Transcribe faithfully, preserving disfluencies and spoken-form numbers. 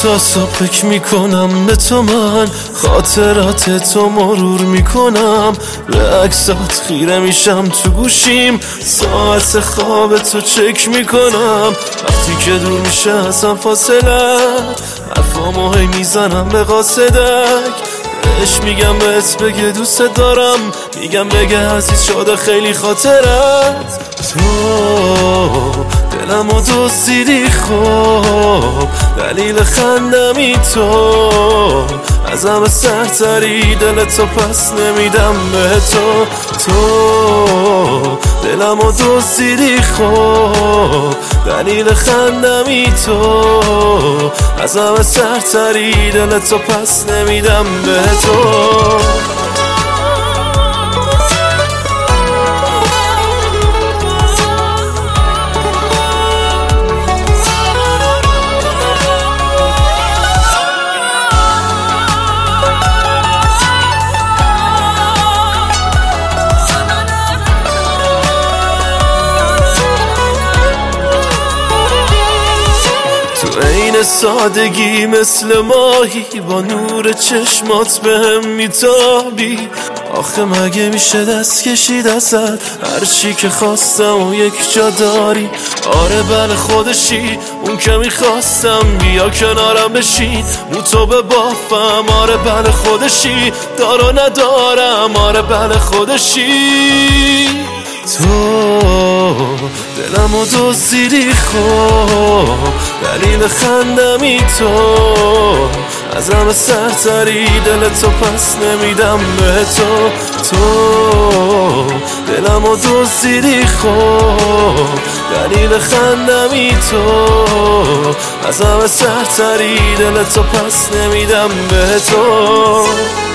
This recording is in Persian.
تا صبح فکر میکنم به تو، من خاطرات تو مرور میکنم، به عکسات خیره میشم تو گوشیم، ساعت خواب تو چک میکنم. وقتی که دور میشه ازم فاصله، حرفامو هی میزنم به قاصدک، بهش میگم بهت بگه دوست دارم، میگم بگه عزیز شده خیلی خاطرت. تو دلمو دزدیدی خب، دلیل خندمی تو، از همه سرتری دلتو پس نمیدم به تو. تو دلمو دزدیدی خب، دلیل خندمی تو، از همه سرتری دلتو پس نمیدم به تو. عین سادگی مثل ماهی، با نور چشمات بهم میتابی. آخه مگه میشه دست کشید ازت، هر چی که خواستم و یک جا داری. آره بله خودشی، اون که میخواستم بیا کنارم بشین، مو تو به بافم. آره بله خودشی، دارو ندارم. آره بله خودشی. تو دلمو دزدیدی خب، دلیل خندمی تو، از همه سرتری دلتو پس نمیدم به تو. تو دلمو دزدیدی خب، دلیل خندمی تو، از همه سرتری دلتو پس نمیدم به تو.